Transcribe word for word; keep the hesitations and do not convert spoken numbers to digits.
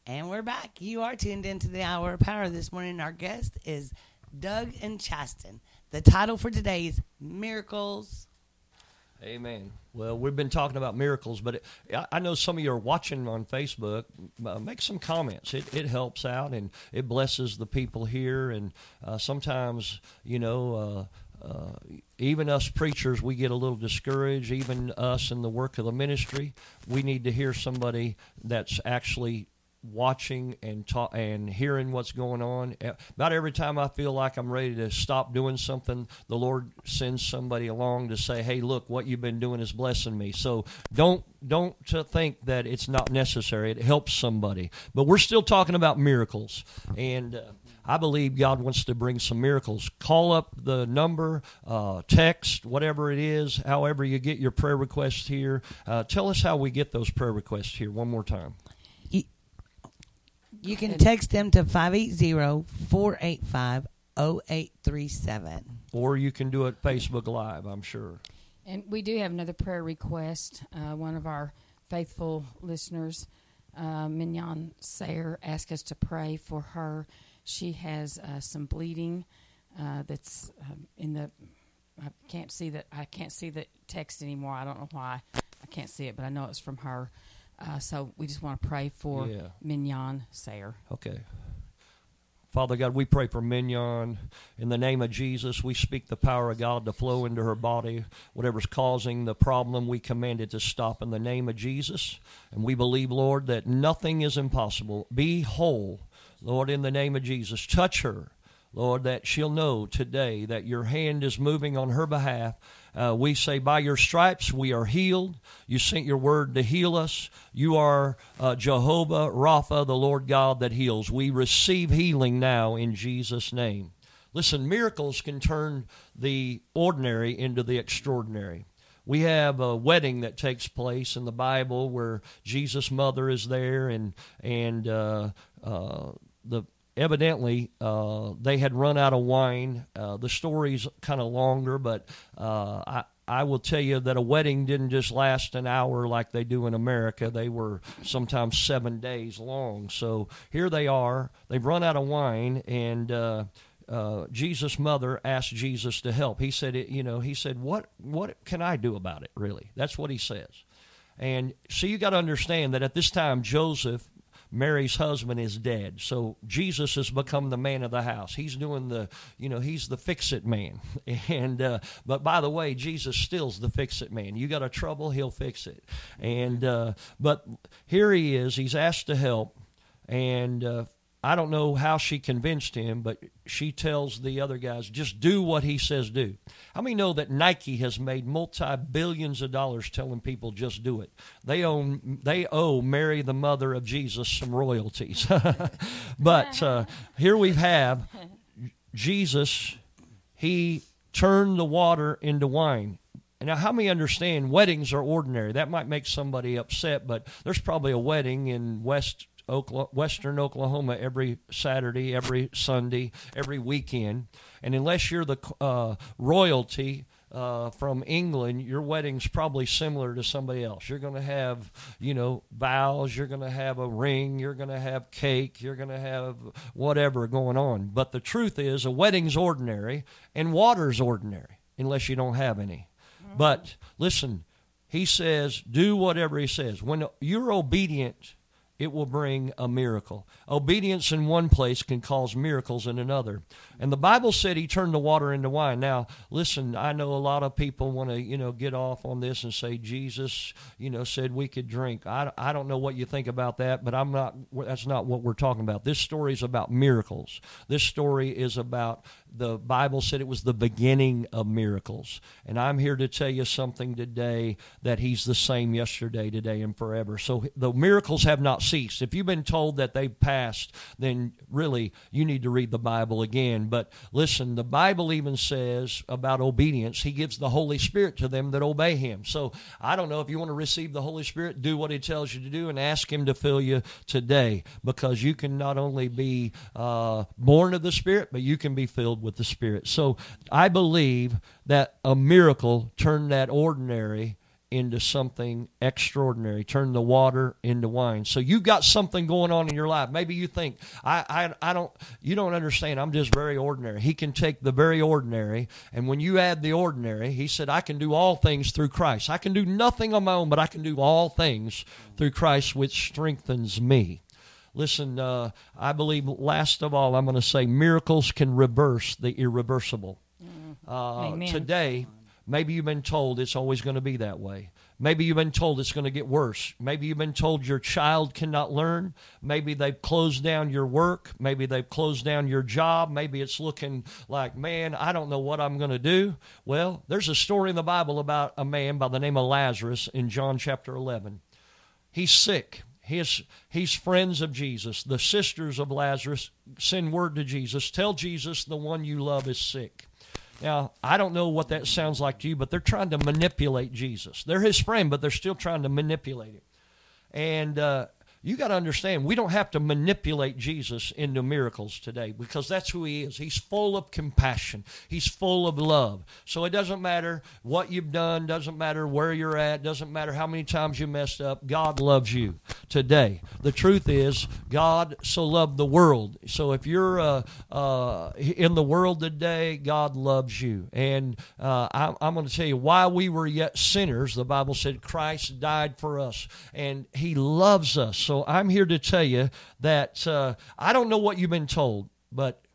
And we're back. You are tuned into the Hour of Power this morning. Our guest is Doug and Chasten. The title for today is Miracles. Amen. Well, we've been talking about miracles, but it, I, I know some of you are watching on Facebook. Uh, make some comments. It, it helps out, and it blesses the people here. And uh, sometimes, you know, uh, uh, even us preachers, we get a little discouraged. Even us in the work of the ministry, we need to hear somebody that's actually watching and ta- and hearing what's going on. About every time I feel like I'm ready to stop doing something, the Lord sends somebody along to say, hey, look, what you've been doing is blessing me. So don't don't think that it's not necessary. It helps somebody. But we're still talking about miracles. And uh, I believe God wants to bring some miracles. Call up the number, uh, text, whatever it is, however you get your prayer requests here. Uh, tell us how we get those prayer requests here one more time. You can text them to five eight zero, four eight five, zero eight three seven. Or you can do it Facebook Live, I'm sure. And we do have another prayer request. Uh, one of our faithful listeners, uh, Mignon Sayer, asked us to pray for her. She has uh, some bleeding uh, that's uh, in the. I can't see that. I can't see the text anymore. I don't know why I can't see it, but I know it's from her. Uh, so we just want to pray for yeah. Mignon Sayer. Okay. Father God, we pray for Mignon. In the name of Jesus, we speak the power of God to flow into her body. Whatever's causing the problem, we command it to stop in the name of Jesus. And we believe, Lord, that nothing is impossible. Be whole, Lord, in the name of Jesus. Touch her, Lord, that she'll know today that your hand is moving on her behalf. Uh, we say, by your stripes we are healed. You sent your word to heal us. You are uh, Jehovah Rapha, the Lord God that heals. We receive healing now in Jesus' name. Listen, miracles can turn the ordinary into the extraordinary. We have a wedding that takes place in the Bible where Jesus' mother is there, and and uh, uh, the Evidently, uh, they had run out of wine. Uh, the story's kind of longer, but uh, I, I will tell you that a wedding didn't just last an hour like they do in America. They were sometimes seven days long. So here they are. They've run out of wine, and uh, uh, Jesus' mother asked Jesus to help. He said, you know, he said, what, what can I do about it, really? That's what he says. And so you got to understand that at this time, Joseph, Mary's husband, is dead. So Jesus has become the man of the house. He's doing the, you know, he's the fix-it man. And uh, but by the way, Jesus still's the fix-it man. You got a trouble, he'll fix it. And uh, but here he is. He's asked to help, and uh, I don't know how she convinced him, but she tells the other guys, just do what he says do. How many know that Nike has made multi-billions of dollars telling people just do it? They own, they owe Mary, the mother of Jesus, some royalties. But uh, here we have Jesus. He turned the water into wine. Now, how many understand weddings are ordinary? That might make somebody upset, but there's probably a wedding in West Oklahoma, Western Oklahoma every Saturday, every Sunday, every weekend. And unless you're the uh, royalty uh, from England, your wedding's probably similar to somebody else. You're going to have, you know, vows. You're going to have a ring. You're going to have cake. You're going to have whatever going on. But the truth is, a wedding's ordinary, and water's ordinary, unless you don't have any. Mm-hmm. But listen, he says, do whatever he says. When you're obedient, it will bring a miracle. Obedience in one place can cause miracles in another. And the Bible said he turned the water into wine. Now, listen, I know a lot of people want to, you know, get off on this and say Jesus, you know, said we could drink. I, I don't know what you think about that, but I'm not. That's not what we're talking about. This story is about miracles. This story is about, the Bible said it was the beginning of miracles. And I'm here to tell you something today, that he's the same yesterday, today, and forever. So the miracles have not ceased. If you've been told that they've passed, then really you need to read the Bible again. But listen, the Bible even says about obedience, he gives the Holy Spirit to them that obey him. So I don't know, if you want to receive the Holy Spirit, do what he tells you to do and ask him to fill you today, because you can not only be uh, born of the Spirit, but you can be filled with the Spirit. So I believe that a miracle turned that ordinary into something extraordinary, turn the water into wine. So you got something going on in your life. Maybe you think, I, I, I don't, you don't understand, I'm just very ordinary. He can take the very ordinary, and when you add the ordinary, he said, I can do all things through Christ. I can do nothing on my own, but I can do all things through Christ, which strengthens me. Listen, uh, I believe, last of all, I'm going to say miracles can reverse the irreversible. Uh, Amen. Today, maybe you've been told it's always going to be that way. Maybe you've been told it's going to get worse. Maybe you've been told your child cannot learn. Maybe they've closed down your work. Maybe they've closed down your job. Maybe it's looking like, man, I don't know what I'm going to do. Well, there's a story in the Bible about a man by the name of Lazarus in John chapter eleven. He's sick. He's, he's friends of Jesus. The sisters of Lazarus send word to Jesus, tell Jesus the one you love is sick. Now, I don't know what that sounds like to you, but they're trying to manipulate Jesus. They're his friend, but they're still trying to manipulate him. And uh, you got to understand, we don't have to manipulate Jesus into miracles today, because that's who he is. He's full of compassion. He's full of love. So it doesn't matter what you've done, doesn't matter where you're at, doesn't matter how many times you messed up. God loves you today. The truth is, God so loved the world. So if you're uh, uh, in the world today, God loves you. And uh, I, I'm going to tell you, while we were yet sinners, the Bible said Christ died for us, and he loves us. So I'm here to tell you that uh, I don't know what you've been told, but